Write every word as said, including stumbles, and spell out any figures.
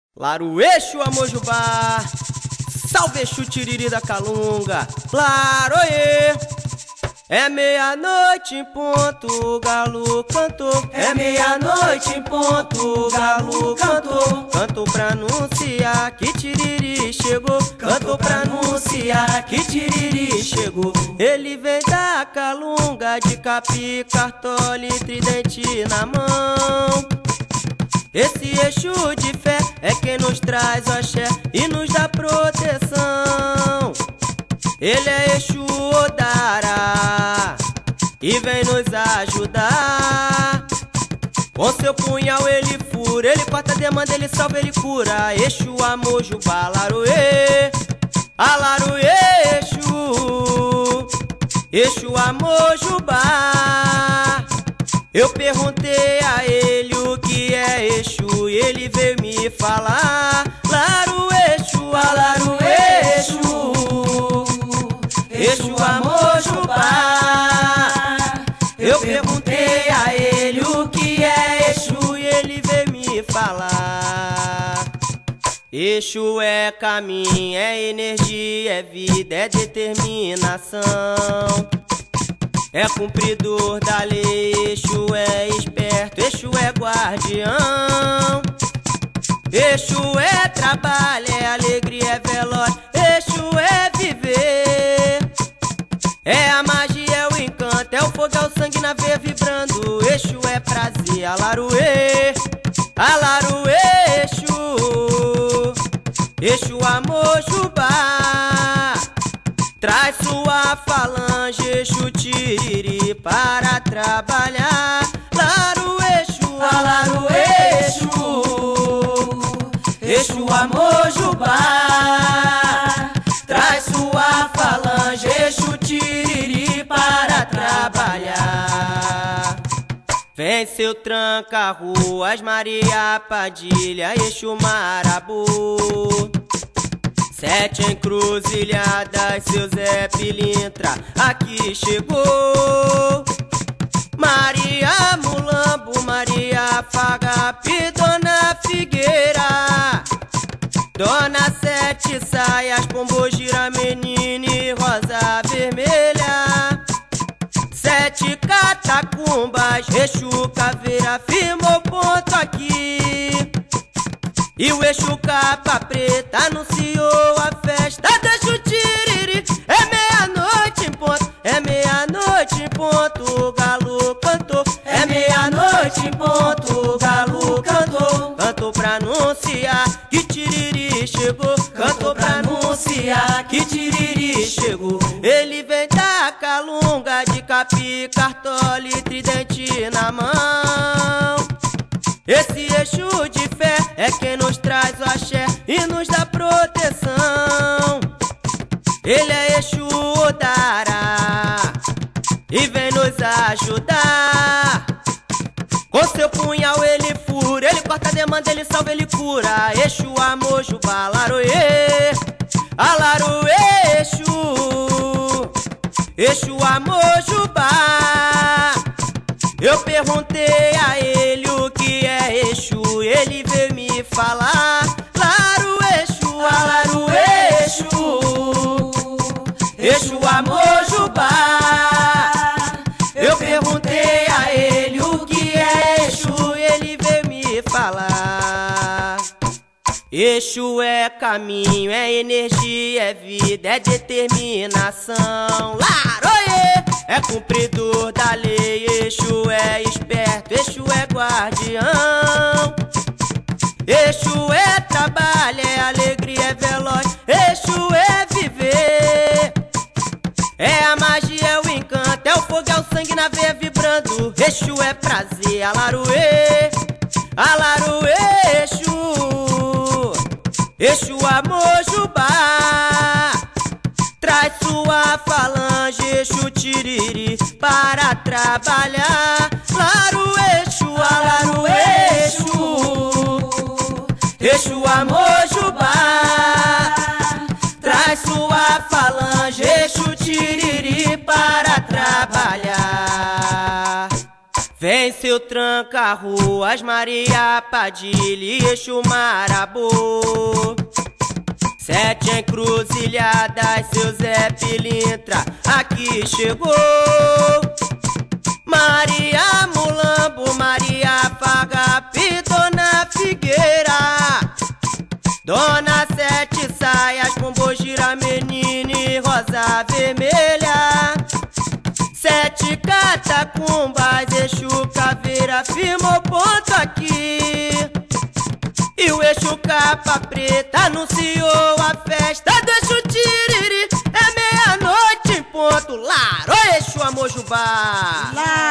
Laru Exu Amojubá, salve Exu Tiriri da Calunga, Laroê. É meia-noite em ponto, o galo cantou. É meia-noite em ponto, o galo cantou. Cantou pra anunciar que Tiriri chegou. Cantou pra anunciar que Tiriri chegou. Ele vem da Calunga, de capi, cartola e tridente na mão. Esse Exu de fé é quem nos traz o axé e nos dá proteção. Ele é Exu Odara e vem nos ajudar. Com seu punhal ele fura, ele corta a demanda, ele salva, ele cura. Exu Amojubá, Laroê, a Laroê Exu, Exu Amojubá. Eu perguntei a ele o que é Exu e ele veio me falar. Laru Exu, a Laru Exu, Exu Amojubá. Eu perguntei a ele o que é Exu e ele veio me falar. Exu é caminho, é energia, é vida, é determinação. É cumpridor da lei, Exu é esperto, Exu é guardião. Exu é trabalho, é alegria, é velório, Exu é viver. É a magia, é o encanto, é o fogo, é o sangue na veia vibrando. Exu é prazer, a Laroê, a Laroê Exu, Exu Amojubá. Traz sua falange, Exu Tiriri, para trabalhar. Laru Exu, a Laru Exu, Exu Amojubá. Traz sua falange, Exu Tiriri, para trabalhar. Vem seu tranca-ruas, Maria Padilha, Exu Marabu. Sete encruzilhadas, seu Zé Pilintra aqui chegou. Maria Mulambo, Maria Fagapi, Dona Figueira, Dona Sete Saias, Pombogira, Menina e Rosa Vermelha. Sete catacumbas, Exu Caveira firmou ponto aqui. E o Exu Capa Preta anunciou a festa do Exu Tiriri. É meia-noite em ponto, é meia-noite em ponto, o galo cantou. É meia-noite em ponto, o galo cantou. Cantou pra anunciar que Tiriri chegou. Cantou pra anunciar que Tiriri chegou. Ele vem da Calunga, de capi, cartola e tridente na mão. Esse Exu de fé é quem nos traz o axé e nos dá proteção. Ele é Exu Odara e vem nos ajudar. Com seu punhal ele fura, ele corta a demanda, ele salva, ele cura. Exu Amojubá, Laroê, a Laroê Exu, Exu Amojubá. Eu perguntei a ele o que é Exu, ele veio me falar. Laru Exu, a Laru Exu, Exu Amojubá. Eu perguntei a ele o que é Exu, ele veio me falar. Exu é caminho, é energia, é vida, é determinação. Laroê! É cumpridor da lei, Exu é esperto, Exu é guardião. Exu é trabalho, é alegria, é velório, Exu é viver. É a magia, é o encanto, é o fogo, é o sangue na veia vibrando. Exu é prazer, a Laroê, a Laroê Exu, Exu Amojubá. Traz sua falange, Exu Tiriri, para trabalhar. Laru Exu, a Laru Exu, Exu Amojubá. Traz sua falange, Exu Tiriri, para trabalhar. Vem seu Tranca-ruas, Maria Padilha e Exu Marabô. Sete encruzilhadas, seu Zé Pilintra aqui chegou. Maria Mulambo, Maria Fagapi, Dona Figueira, Dona Sete Saias, Pombogira, Menine, Rosa Vermelha. Sete catacumbas, Exu Caveira firmou ponto aqui. E o Exu Capa Preta anunciou a festa do Exu Tiriri. É meia-noite em ponto, Larô Exu Amojubá.